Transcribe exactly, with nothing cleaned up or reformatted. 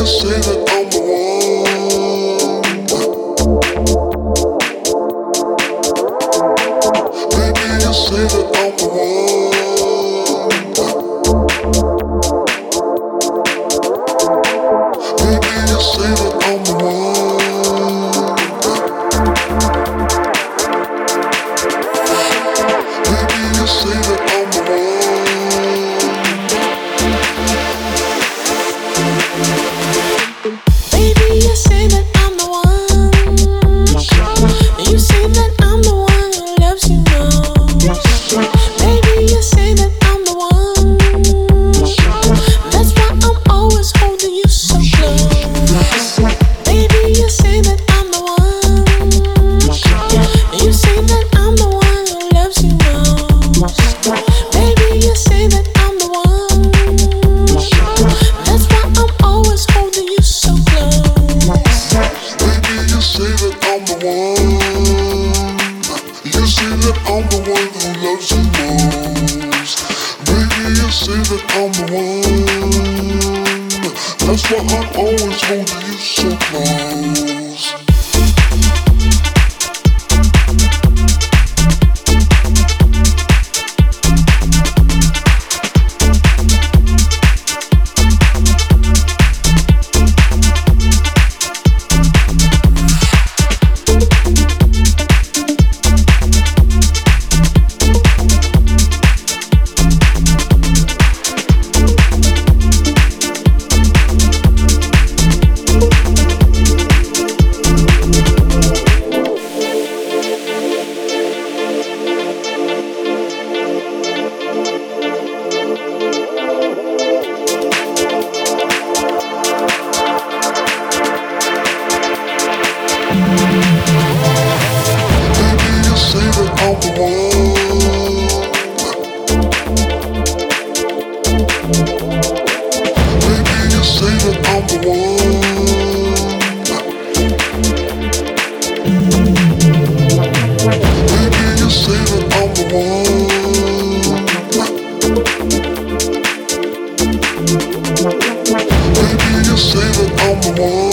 say that I'm the one. Baby, you say that I'm the one. Baby, you say that I'm the one. Baby, you say that I'm the one. Baby, you say that I'm the one. You say that I'm the one who loves you most. Baby, you say that I'm the one. That's why I'm always holding you so close. Baby, you say that I'm the one. You say that I'm the one who loves you most. Baby, you say that I'm the one. That's why I'm always holding you so close. Baby, you say that I'm the one. You say that I'm the one who loves you most. Baby, you say that I'm the one. That's why I'm always holding you so close. Baby, you say that I'm the one. Baby, you say that I'm the one. Baby, you say that I'm the one. Baby, you say that I'm the one.